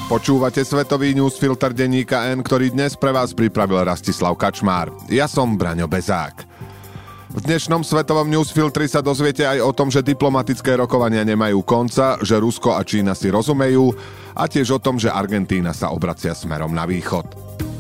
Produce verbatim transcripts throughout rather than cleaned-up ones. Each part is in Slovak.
Počúvate svetový newsfilter denníka N, ktorý dnes pre vás pripravil Rastislav Kačmár. Ja som Braňo Bezák. V dnešnom svetovom newsfiltri sa dozviete aj o tom, že diplomatické rokovania nemajú konca, že Rusko a Čína si rozumejú a tiež o tom, že Argentína sa obracia smerom na východ.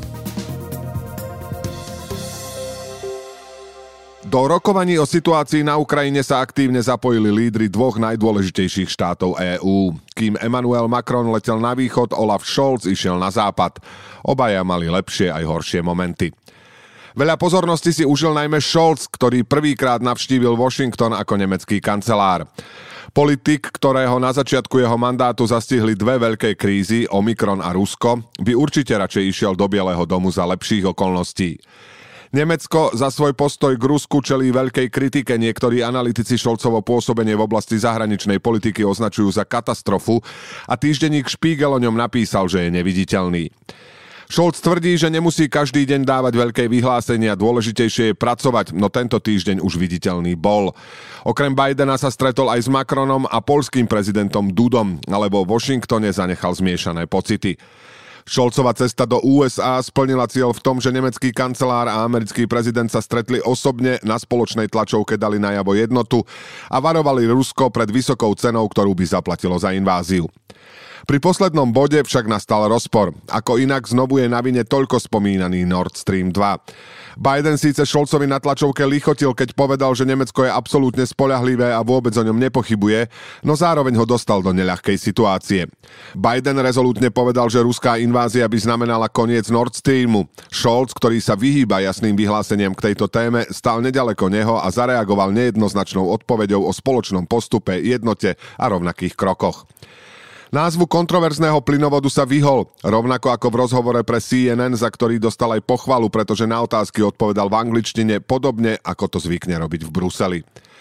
Do rokovaní o situácii na Ukrajine sa aktívne zapojili lídri dvoch najdôležitejších štátov EÚ. Kým Emmanuel Macron letel na východ, Olaf Scholz išiel na západ. Obaja mali lepšie aj horšie momenty. Veľa pozornosti si užil najmä Scholz, ktorý prvýkrát navštívil Washington ako nemecký kancelár. Politik, ktorého na začiatku jeho mandátu zastihli dve veľké krízy, Omikron a Rusko, by určite radšej išiel do Bieleho domu za lepších okolností. Nemecko za svoj postoj k Rusku čelí veľkej kritike. Niektorí analytici Scholzovo pôsobenie v oblasti zahraničnej politiky označujú za katastrofu a týždenník Spiegel o ňom napísal, že je neviditeľný. Scholz tvrdí, že nemusí každý deň dávať veľké vyhlásenia, dôležitejšie je pracovať, no tento týždeň už viditeľný bol. Okrem Bidena sa stretol aj s Macronom a poľským prezidentom Dudom, alebo v Washingtone zanechal zmiešané pocity. Scholzova cesta do ú es á splnila cieľ v tom, že nemecký kancelár a americký prezident sa stretli osobne, na spoločnej tlačovke dali najavo jednotu a varovali Rusko pred vysokou cenou, ktorú by zaplatilo za inváziu. Pri poslednom bode však nastal rozpor. Ako inak znovu je na vine toľko spomínaný Nord Stream dva. Biden síce Scholzovi na tlačovke lichotil, keď povedal, že Nemecko je absolútne spoľahlivé a vôbec o ňom nepochybuje, no zároveň ho dostal do neľahkej situácie. Biden rezolútne povedal, že ruská invázia by znamenala koniec Nord Streamu. Scholz, ktorý sa vyhýba jasným vyhláseniam k tejto téme, stál nedaleko neho a zareagoval nejednoznačnou odpoveďou o spoločnom postupe, jednote a rovnakých krokoch. Názvu kontroverzného plynovodu sa vyhol, rovnako ako v rozhovore pre C N N, za ktorý dostal aj pochvalu, pretože na otázky odpovedal v angličtine, podobne ako to zvykne robiť v Bruseli.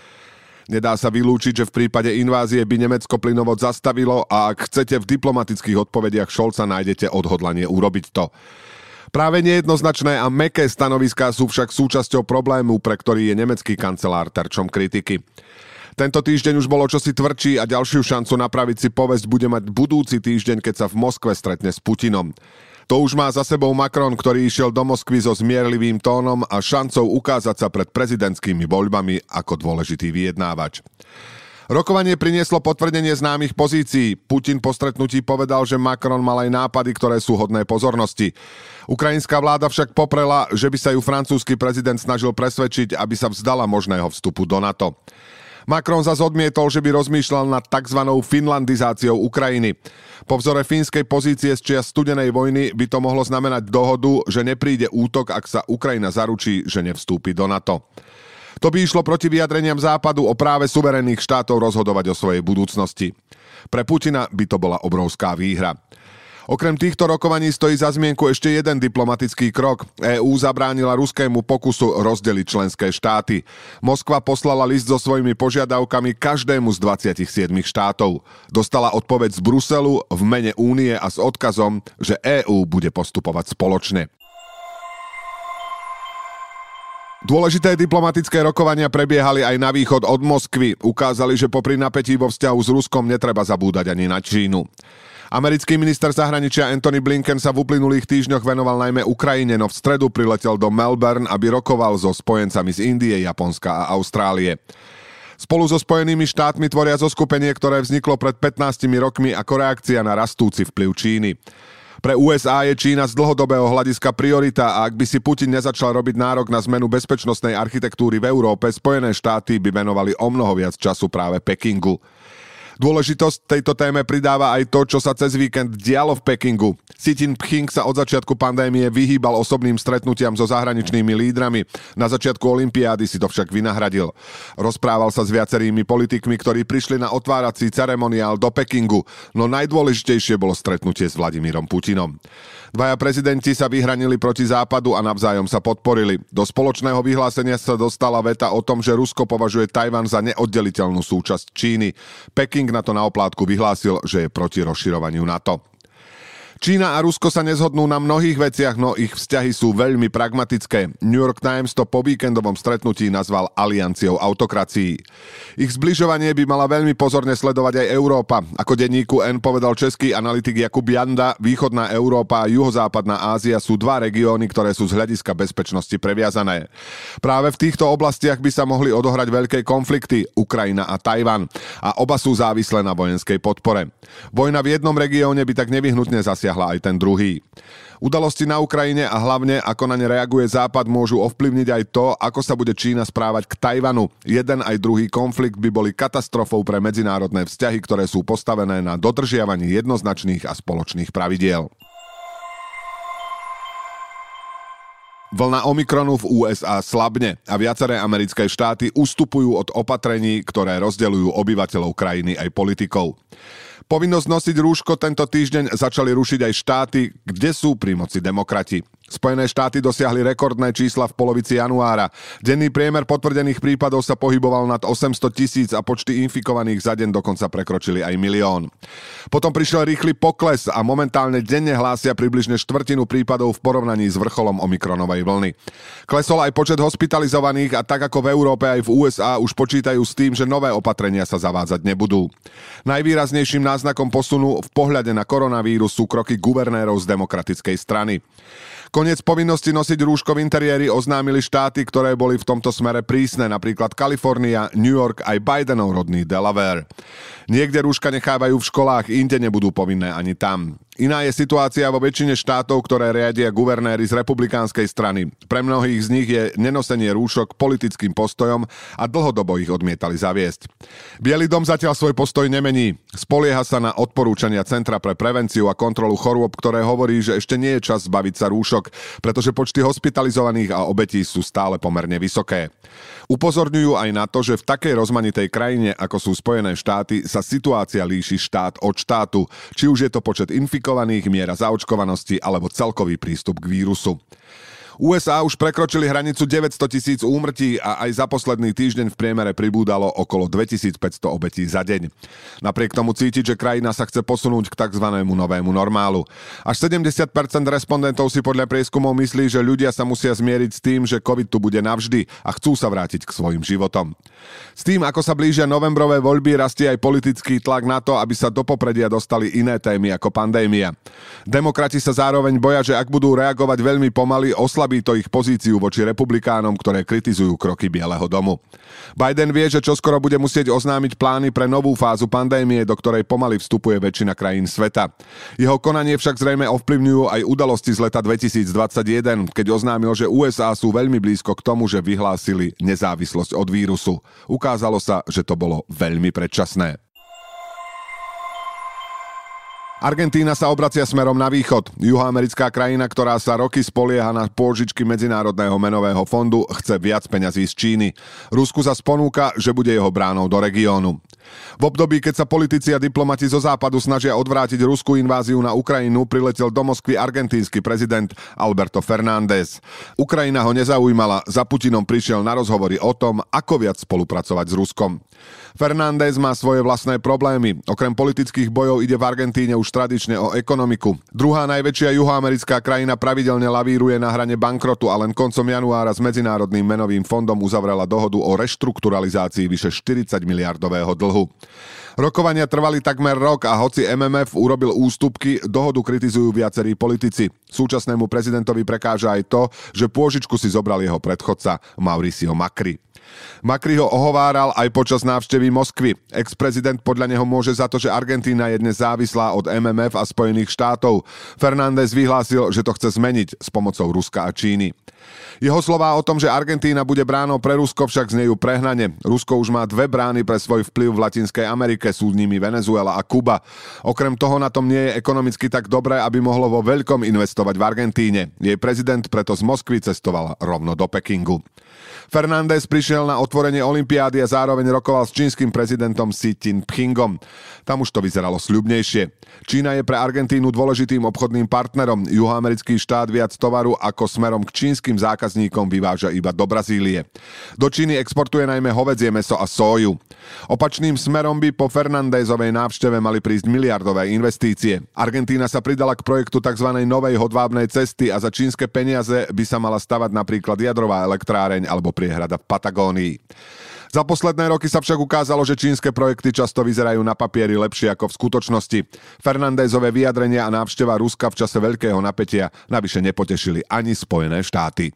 Nedá sa vylúčiť, že v prípade invázie by Nemecko plynovod zastavilo a ak chcete v diplomatických odpovediach Scholza nájdete odhodlanie urobiť to. Práve nejednoznačné a mäkké stanoviská sú však súčasťou problému, pre ktorý je nemecký kancelár terčom kritiky. Tento týždeň už bolo čosi tvrdší a ďalšiu šancu napraviť si povesť bude mať budúci týždeň, keď sa v Moskve stretne s Putinom. To už má za sebou Macron, ktorý išiel do Moskvy so zmierlivým tónom a šancou ukázať sa pred prezidentskými voľbami ako dôležitý vyjednávač. Rokovanie prinieslo potvrdenie známych pozícií. Putin po stretnutí povedal, že Macron mal aj nápady, ktoré sú hodné pozornosti. Ukrajinská vláda však poprela, že by sa ju francúzsky prezident snažil presvedčiť, aby sa vzdala možného vstupu do NATO. Macron zas odmietol, že by rozmýšľal nad tzv. Finlandizáciou Ukrajiny. Po vzore fínskej pozície z čias studenej vojny by to mohlo znamenať dohodu, že nepríde útok, ak sa Ukrajina zaručí, že nevstúpi do NATO. To by išlo proti vyjadreniam Západu o práve suverénnych štátov rozhodovať o svojej budúcnosti. Pre Putina by to bola obrovská výhra. Okrem týchto rokovaní stojí za zmienku ešte jeden diplomatický krok. EÚ zabránila ruskému pokusu rozdeliť členské štáty. Moskva poslala list so svojimi požiadavkami každému z dvadsiatich siedmich štátov. Dostala odpoveď z Bruselu v mene Únie a s odkazom, že EÚ bude postupovať spoločne. Dôležité diplomatické rokovania prebiehali aj na východ od Moskvy. Ukázali, že popri napätí vo vzťahu s Ruskom netreba zabúdať ani na Čínu. Americký minister zahraničia Antony Blinken sa v uplynulých týždňoch venoval najmä Ukrajine, no v stredu priletel do Melbourne, aby rokoval so spojencami z Indie, Japonska a Austrálie. Spolu so Spojenými štátmi tvoria zoskupenie, ktoré vzniklo pred pätnástimi rokmi ako reakcia na rastúci vplyv Číny. Pre ú es á je Čína z dlhodobého hľadiska priorita a ak by si Putin nezačal robiť nárok na zmenu bezpečnostnej architektúry v Európe, Spojené štáty by venovali omnoho viac času práve Pekingu. Dôležitosť tejto téme pridáva aj to, čo sa cez víkend dialo v Pekingu. Xi Jinping sa od začiatku pandémie vyhýbal osobným stretnutiam so zahraničnými lídrami. Na začiatku olympiády si to však vynahradil. Rozprával sa s viacerými politikmi, ktorí prišli na otvárací ceremoniál do Pekingu, no najdôležitejšie bolo stretnutie s Vladimírom Putinom. Dvaja prezidenti sa vyhranili proti Západu a navzájom sa podporili. Do spoločného vyhlásenia sa dostala veta o tom, že Rusko považuje Tajvan za neoddeliteľnú súčasť Číny. Peking na to na oplátku vyhlásil, že je proti rozširovaniu NATO. Čína a Rusko sa nezhodnú na mnohých veciach, no ich vzťahy sú veľmi pragmatické. New York Times to po víkendovom stretnutí nazval alianciou autokracií. Ich zbližovanie by mala veľmi pozorne sledovať aj Európa. Ako denníku N povedal český analytik Jakub Janda, východná Európa a juhozápadná Ázia sú dva regióny, ktoré sú z hľadiska bezpečnosti previazané. Práve v týchto oblastiach by sa mohli odohrať veľké konflikty, Ukrajina a Tajvan, a oba sú závislé na vojenskej podpore. Vojna v jednom regióne by tak nevyhnutne zasiahla aj ten druhý. Udalosti na Ukrajine a hlavne ako na ne reaguje Západ môžu ovplyvniť aj to, ako sa bude Čína správať k Tajvanu. Jeden aj druhý konflikt by boli katastrofou pre medzinárodné vzťahy, ktoré sú postavené na dodržiavaní jednoznačných a spoločných pravidiel. Vlna Omikronu v ú es á slabne a viaceré americké štáty ustupujú od opatrení, ktoré rozdeľujú obyvateľov krajiny aj politikov. Povinnosť nosiť rúško tento týždeň začali rušiť aj štáty, kde sú pri moci demokrati. Spojené štáty dosiahli rekordné čísla v polovici januára. Denný priemer potvrdených prípadov sa pohyboval nad osemsto tisíc a počty infikovaných za deň dokonca prekročili aj milión. Potom prišiel rýchly pokles a momentálne denne hlásia približne štvrtinu prípadov v porovnaní s vrcholom omikronovej vlny. Klesol aj počet hospitalizovaných a tak ako v Európe aj v ú es á už počítajú s tým, že nové opatrenia sa zavádzať nebudú. Najvýraznejším náznakom posunu v pohľade na koronavírus sú kroky guvernérov z demokratickej strany. Koniec povinnosti nosiť rúško v interiéri oznámili štáty, ktoré boli v tomto smere prísne, napríklad Kalifornia, New York aj Bidenov rodný Delaware. Niekde rúška nechávajú v školách, inde nebudú povinné ani tam. Iná je situácia vo väčšine štátov, ktoré riadia guvernéri z republikánskej strany. Pre mnohých z nich je nenosenie rúšok politickým postojom a dlhodobo ich odmietali zaviesť. Bielý dom zatiaľ svoj postoj nemení. Spolieha sa na odporúčania Centra pre prevenciu a kontrolu chorôb, ktoré hovorí, že ešte nie je čas zbaviť sa rúšok, pretože počty hospitalizovaných a obetí sú stále pomerne vysoké. Upozorňujú aj na to, že v takej rozmanitej krajine, ako sú Spojené štáty, sa situácia líši štát od štátu, či už je to počet infikovaných, miera zaočkovanosti alebo celkový prístup k vírusu. ú es á už prekročili hranicu deväťsto tisíc úmrtí a aj za posledný týždeň v priemere pribúdalo okolo dvetisícpäťsto obetí za deň. Napriek tomu cítiť, že krajina sa chce posunúť k takzvanému novému normálu. Až sedemdesiat percent respondentov si podľa prieskumov myslí, že ľudia sa musia zmieriť s tým, že COVID tu bude navždy a chcú sa vrátiť k svojim životom. S tým, ako sa blížia novembrové voľby, rastie aj politický tlak na to, aby sa do popredia dostali iné témy ako pandémia. Demokrati sa zároveň boja, že ak budú reagovať veľmi pomaly, oslabí to ich pozíciu voči republikánom, ktoré kritizujú kroky Bieleho domu. Biden vie, že čoskoro bude musieť oznámiť plány pre novú fázu pandémie, do ktorej pomaly vstupuje väčšina krajín sveta. Jeho konanie však zrejme ovplyvňujú aj udalosti z leta dvetisícdvadsaťjeden, keď oznámil, že ú es á sú veľmi blízko k tomu, že vyhlásili nezávislosť od vírusu. Ukázalo sa, že to bolo veľmi predčasné. Argentína sa obracia smerom na východ. Juhoamerická krajina, ktorá sa roky spolieha na pôžičky Medzinárodného menového fondu, chce viac peňazí z Číny. Rusku sa ponúka, že bude jeho bránou do regiónu. V období, keď sa politici a diplomati zo západu snažia odvrátiť ruskú inváziu na Ukrajinu, priletel do Moskvy argentínsky prezident Alberto Fernández. Ukrajina ho nezaujímala, za Putinom prišiel na rozhovory o tom, ako viac spolupracovať s Ruskom. Fernández má svoje vlastné problémy. Okrem politických bojov ide v Argentíne už tradične o ekonomiku. Druhá najväčšia juhoamerická krajina pravidelne lavíruje na hrane bankrotu a len koncom januára s Medzinárodným menovým fondom uzavrela dohodu o reštrukturalizácii vyše štyridsať miliardového dlhu. Rokovania trvali takmer rok a hoci em em ef urobil ústupky, dohodu kritizujú viacerí politici. Súčasnému prezidentovi prekáža aj to, že pôžičku si zobral jeho predchodca Mauricio Macri. Macri ho ohováral aj počas návštevy Moskvy. Ex-prezident podľa neho môže za to, že Argentína je dnes závislá od em em ef a Spojených štátov. Fernández vyhlásil, že to chce zmeniť s pomocou Ruska a Číny. Jeho slová o tom, že Argentína bude bránou pre Rusko, však znejú prehnane. Rusko už má dve brány pre svoj vplyv v Latinskej Amerike, sú nimi Venezuela a Kuba. Okrem toho na tom nie je ekonomicky tak dobré, aby mohlo vo veľkom investovať v Argentíne. Jej prezident preto z Moskvy cestoval rovno do Pekingu. Fernández prišiel na otvorenie olympiády a zároveň rokoval s čínskym prezidentom Xi Jinpingom. Tam už to vyzeralo sľubnejšie. Čína je pre Argentínu dôležitým obchodným partnerom. Juhoamerický štát viac tovaru ako smerom k čínskym zákazníkom vyváža iba do Brazílie. Do Číny exportuje najmä hovädzie mäso a sóju. Opačným smerom by po Fernándezovej návšteve mali prísť miliardové investície. Argentína sa pridala k projektu tzv. Novej hodvábnej cesty a za čínske peniaze by sa mala stavať napríklad jadrová elektráreň alebo priehrada v Patagónii. Za posledné roky sa však ukázalo, že čínske projekty často vyzerajú na papieri lepšie ako v skutočnosti. Fernándezové vyjadrenia a návšteva Ruska v čase veľkého napätia navyše nepotešili ani Spojené štáty.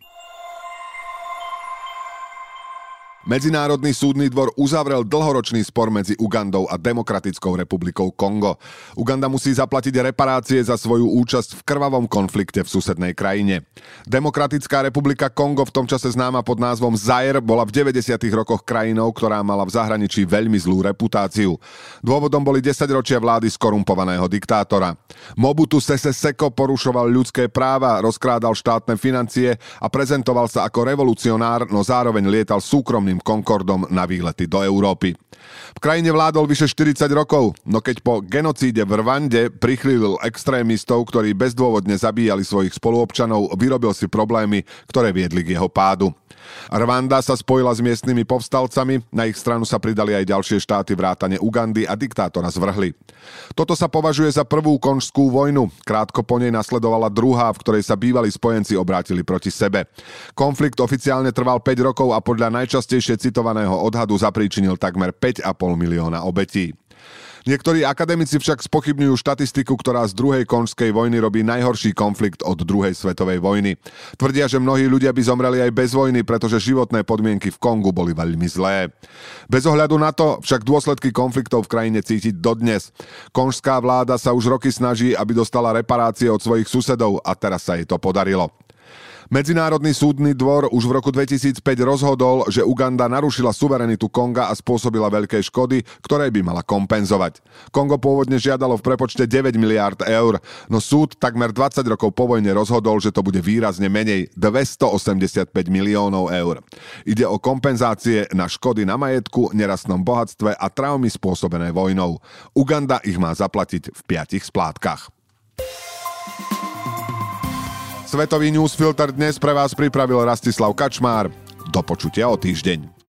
Medzinárodný súdny dvor uzavrel dlhoročný spor medzi Ugandou a Demokratickou republikou Kongo. Uganda musí zaplatiť reparácie za svoju účasť v krvavom konflikte v susednej krajine. Demokratická republika Kongo, v tom čase známa pod názvom Zaire, bola v deväťdesiatych rokoch krajinou, ktorá mala v zahraničí veľmi zlú reputáciu. Dôvodom boli desaťročia vlády skorumpovaného diktátora. Mobutu Sese Seko porušoval ľudské práva, rozkrádal štátne financie a prezentoval sa ako revolucionár, no zároveň lietal súkromný Concordom na výlety do Európy. V krajine vládol vyše štyridsať rokov, no keď po genocíde v Rwande prichlílil extrémistov, ktorí bezdôvodne zabíjali svojich spoluobčanov, vyrobil si problémy, ktoré viedli k jeho pádu. Rwanda sa spojila s miestnymi povstalcami, na ich stranu sa pridali aj ďalšie štáty vrátane Ugandy a diktátora zvrhli. Toto sa považuje za prvú konžskú vojnu. Krátko po nej nasledovala druhá, v ktorej sa bývalí spojenci obrátili proti sebe. Konflikt oficiálne trval päť rokov a podľa najčastejšie citovaného odhadu zapríčinil takmer päť a pol milióna obetí. Niektorí akademici však spochybňujú štatistiku, ktorá z druhej konžskej vojny robí najhorší konflikt od druhej svetovej vojny. Tvrdia, že mnohí ľudia by zomreli aj bez vojny, pretože životné podmienky v Kongu boli veľmi zlé. Bez ohľadu na to však dôsledky konfliktov v krajine cítiť dodnes. Konžská vláda sa už roky snaží, aby dostala reparácie od svojich susedov a teraz sa jej to podarilo. Medzinárodný súdny dvor už v roku dvetisícpäť rozhodol, že Uganda narušila suverenitu Konga a spôsobila veľké škody, ktoré by mala kompenzovať. Kongo pôvodne žiadalo v prepočte deväť miliárd eur, no súd takmer dvadsať rokov po vojne rozhodol, že to bude výrazne menej, dvestoosemdesiatpäť miliónov eur. Ide o kompenzácie na škody na majetku, nerastnom bohatstve a traumy spôsobené vojnou. Uganda ich má zaplatiť v piatich splátkach. Svetový newsfilter dnes pre vás pripravil Rastislav Kačmár. Do počutia o týždeň.